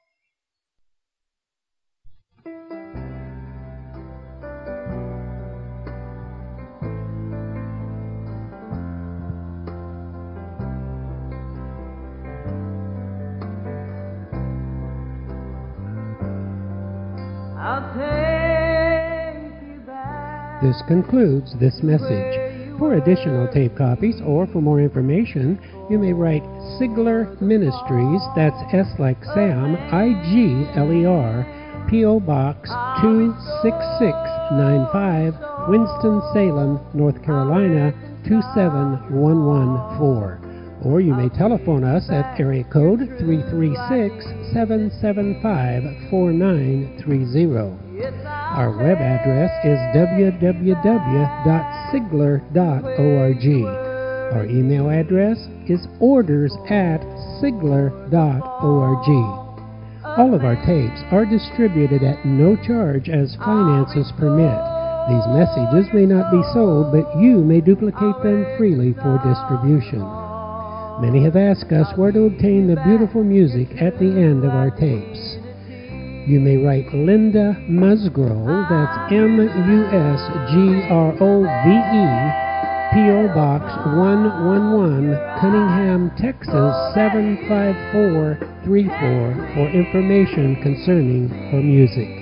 A: this concludes this message. For additional tape copies or for more information, you may write Sigler Ministries, that's S like Sam, I G L E R, P O Box two six six nine five, Winston-Salem, North Carolina two seven one one four. Or you may telephone us at area code three three six, seven seven five, four nine three zero. Our web address is w w w dot sigler dot org. Our email address is orders at sigler dot org. All of our tapes are distributed at no charge as finances permit. These messages may not be sold, but you may duplicate them freely for distribution. Many have asked us where to obtain the beautiful music at the end of our tapes. You may write Linda Musgrove, that's M U S G R O V E, P O Box one one one, Cunningham, Texas seven five four three four for information concerning her music.